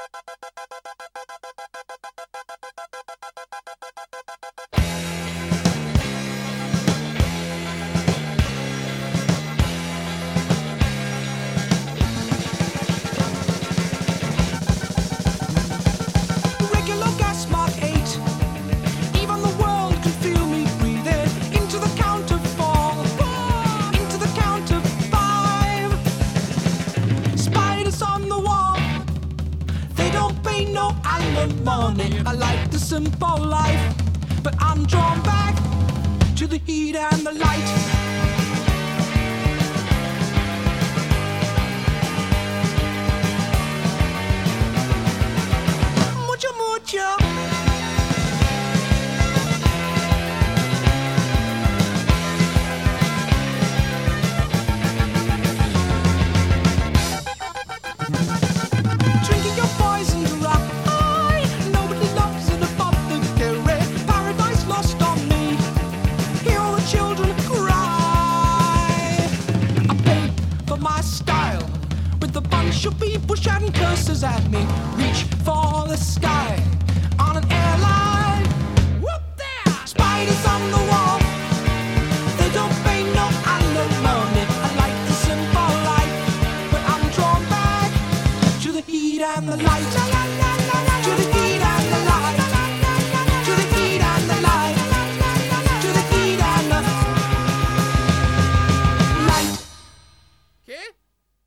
Regular gas mark 8. Even the world can feel me breathing. Into the count of 4. Into the count of 5. Spiders on the wall. They don't pay no alimony. I like the simple life, but I'm drawn back to the heat and the light. Mucho, mucho. Drinking your poison rock. Nobody loves it above the Gary. Paradise lost on me. Hear all the children cry. I paid for my style with a bunch of people shouting curses at me. Reach for the sky.